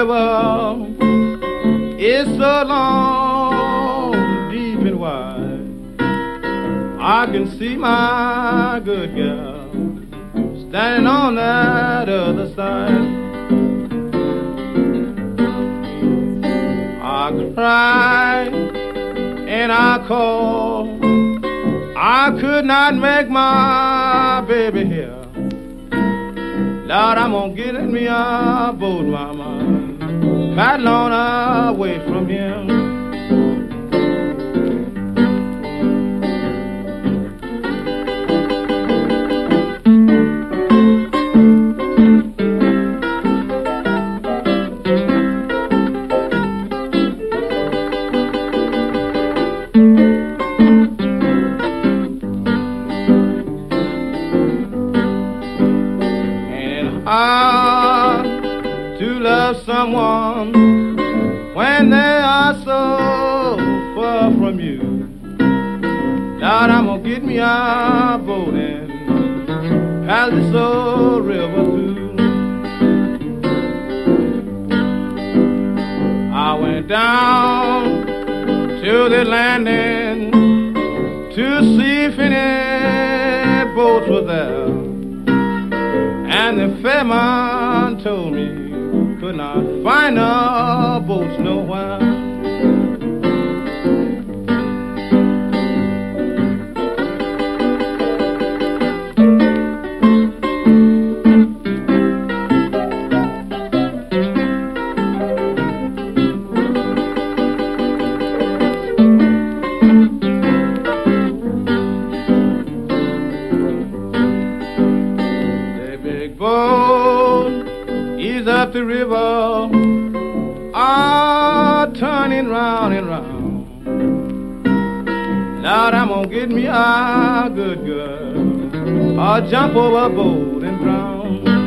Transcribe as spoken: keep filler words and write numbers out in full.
river is so long, deep and wide. I can see my good girl standing on that other side. I cried and I called. I could not make my baby hear. Lord, I'm gonna get in me a boat, mama, paddle on away from him. How to love someone when they are so far from you. Lord, I'm gonna get me a boat and paddle this old river through. I went down to the landing to see if any boats were there. And the ferryman told me could not find no boats nowhere. Boat is up the river, ah, turning round and round. Lord, I'm gonna get me a good girl, I'll jump overboard and drown.